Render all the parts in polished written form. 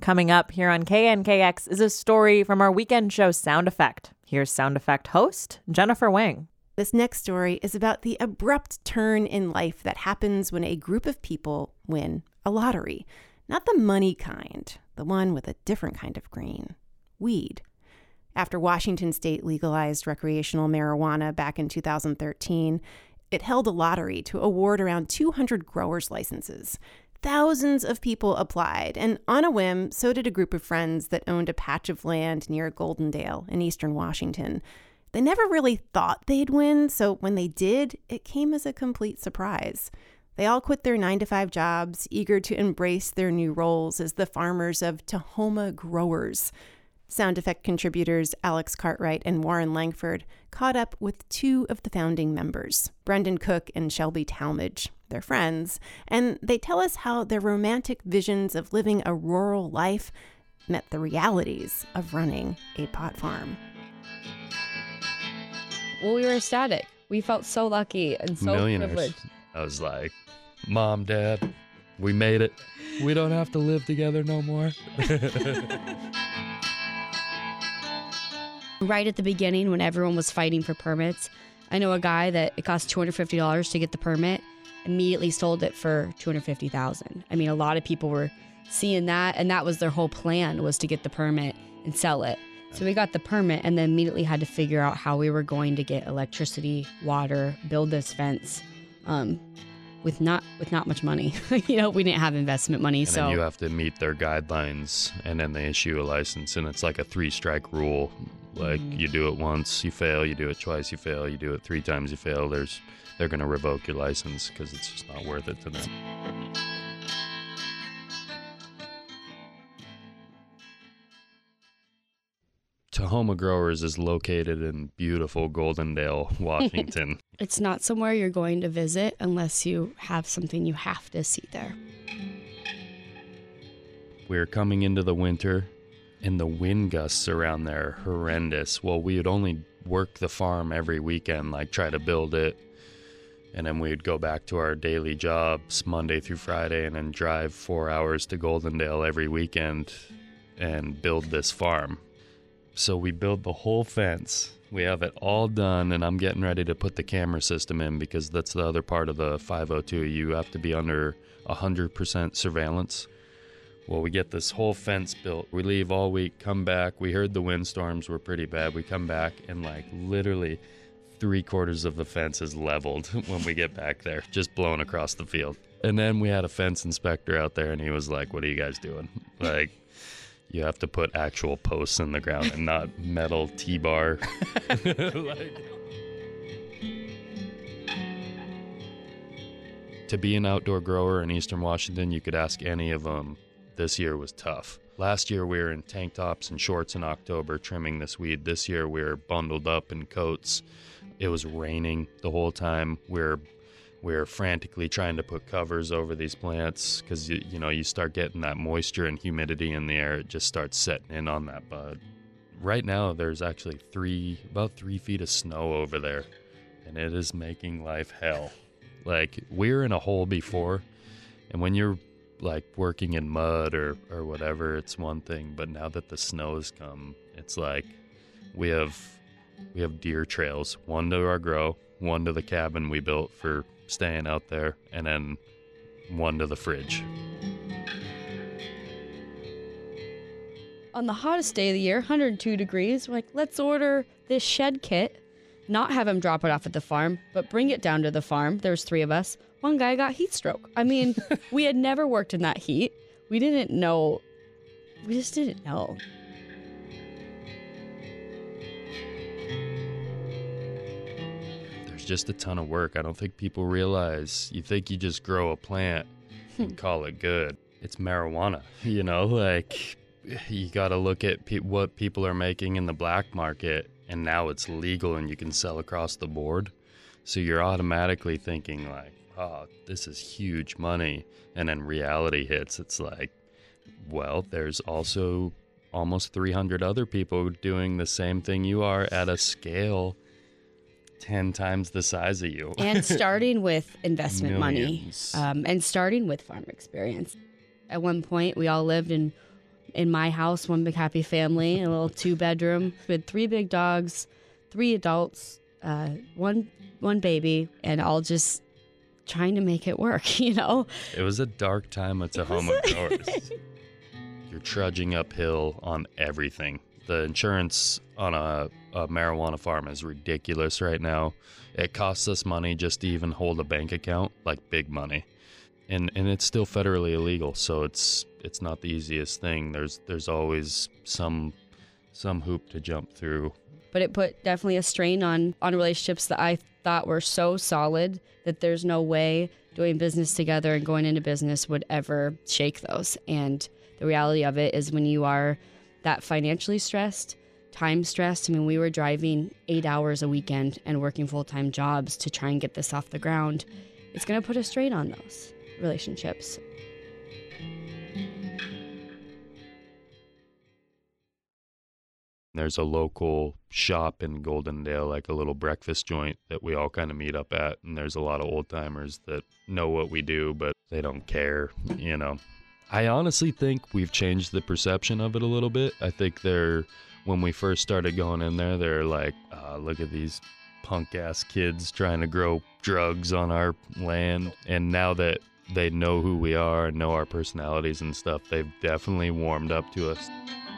Coming up here on KNKX is a story from our weekend show Sound Effect. Here's Sound Effect host Jennifer Wing. This next story is about the abrupt turn in life that happens when a group of people win a lottery. Not the money kind, the one with a different kind of green. Weed. After Washington state legalized recreational marijuana back in 2013, it held a lottery to award around 200 growers' licenses. Thousands of people applied, and on a whim, so did a group of friends that owned a patch of land near Goldendale in eastern Washington. They never really thought they'd win, so when they did, it came as a complete surprise. They all quit their 9-to-5 jobs, eager to embrace their new roles as the farmers of Tahoma growers. Sound Effect contributors Alex Cartwright and Warren Langford caught up with two of the founding members, Brendan Cook and Shelby Talmadge. They're friends, and they tell us how their romantic visions of living a rural life met the realities of running a pot farm. Well, we were ecstatic. We felt so lucky and so privileged. I was like, Mom, Dad, we made it. We don't have to live together no more. Right at the beginning, when everyone was fighting for permits, I know a guy that it cost $250 to get the permit, immediately sold it for $250,000. I mean, a lot of people were seeing that, and that was their whole plan, was to get the permit and sell it. So we got the permit and then immediately had to figure out how we were going to get electricity, water, build this fence with not much money. We didn't have investment money. And then you have to meet their guidelines, and then they issue a license, and it's like a 3-strike rule. Like, you do it once, you fail, you do it twice, you fail, you do it 3 times, you fail. They're going to revoke your license because it's just not worth it to them. Tahoma Growers is located in beautiful Goldendale, Washington. It's not somewhere you're going to visit unless you have something you have to see there. We're coming into the winter, and the wind gusts around there are horrendous. Well, we would only work the farm every weekend, like try to build it, and then we'd go back to our daily jobs Monday through Friday and then drive 4 hours to Goldendale every weekend and build this farm. So we build the whole fence. We have it all done, and I'm getting ready to put the camera system in because that's the other part of the 502. You have to be under 100% surveillance. Well, we get this whole fence built. We leave all week, come back. We heard the windstorms were pretty bad. We come back, and like literally 3/4 of the fence is leveled when we get back there, just blown across the field. And then we had a fence inspector out there, and he was like, "What are you guys doing? Like, you have to put actual posts in the ground and not metal T-bar." To be an outdoor grower in Eastern Washington, you could ask any of them. This year was tough. Last year we were in tank tops and shorts in October trimming this weed. This year we were bundled up in coats. It was raining the whole time. We're frantically trying to put covers over these plants because you start getting that moisture and humidity in the air. It just starts setting in on that bud. Right now there's actually about 3 feet of snow over there, and it is making life hell. Like, we were in a hole before, and when you're like working in mud or whatever, it's one thing, but now that the snow has come, it's like we have deer trails, one to our grow, one to the cabin we built for staying out there, and then one to the fridge. On the hottest day of the year, 102 degrees, we're like, let's order this shed kit, not have him drop it off at the farm, but bring it down to the farm. There's 3 of us. One guy got heat stroke. I mean, we had never worked in that heat. We didn't know. We just didn't know. There's just a ton of work. I don't think people realize. You think you just grow a plant and call it good. It's marijuana, like you got to look at what people are making in the black market, and now it's legal and you can sell across the board. So you're automatically thinking like, oh, this is huge money. And then reality hits. It's like, well, there's also almost 300 other people doing the same thing you are at a scale 10 times the size of you. And starting with investment money, Millions. and starting with farm experience. At one point, we all lived in in my house, one big happy family, a little 2-bedroom with 3 big dogs, 3 adults, one baby, and all just trying to make it work, you know? It was a dark time at Tahoma Growers. You're trudging uphill on everything. The insurance on a marijuana farm is ridiculous right now. It costs us money just to even hold a bank account, like big money. And it's still federally illegal, so it's not the easiest thing. There's always some hoop to jump through. But it put definitely a strain on relationships that I thought were so solid that there's no way doing business together and going into business would ever shake those. And the reality of it is when you are that financially stressed, time stressed, I mean, we were driving 8 hours a weekend and working full-time jobs to try and get this off the ground. It's going to put a strain on those relationships. There's a local shop in Goldendale, like a little breakfast joint that we all kind of meet up at. And there's a lot of old timers that know what we do, but they don't care, you know. I honestly think we've changed the perception of it a little bit. I think when we first started going in there, they're like, look at these punk ass kids trying to grow drugs on our land. And now that they know who we are and know our personalities and stuff, they've definitely warmed up to us.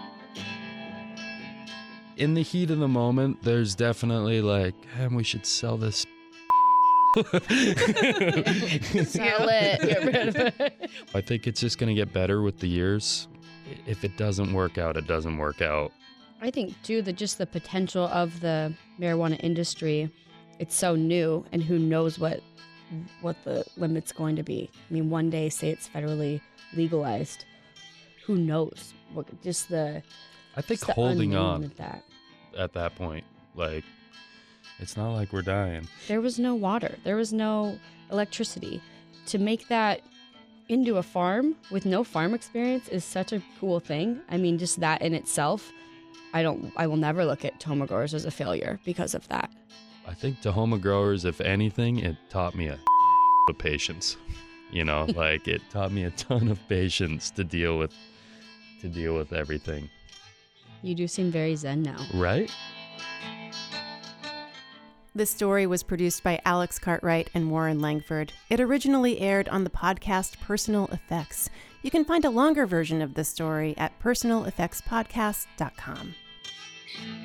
In the heat of the moment, there's definitely like, we should sell this. Sell it. Get rid of it. I think it's just going to get better with the years. If it doesn't work out, it doesn't work out. I think, too, that just the potential of the marijuana industry, it's so new, and who knows what the limit's going to be. I mean, one day, say it's federally legalized. Who knows? I think holding on at that point, like, it's not like we're dying. There was no water. There was no electricity. To make that into a farm with no farm experience is such a cool thing. I mean, just that in itself, I will never look at Tahoma Growers as a failure because of that. I think Tahoma Growers, if anything, it taught me of patience. You know, like it taught me a ton of patience to deal with everything. You do seem very zen now. Right? This story was produced by Alex Cartwright and Warren Langford. It originally aired on the podcast Personal Effects. You can find a longer version of this story at personaleffectspodcast.com.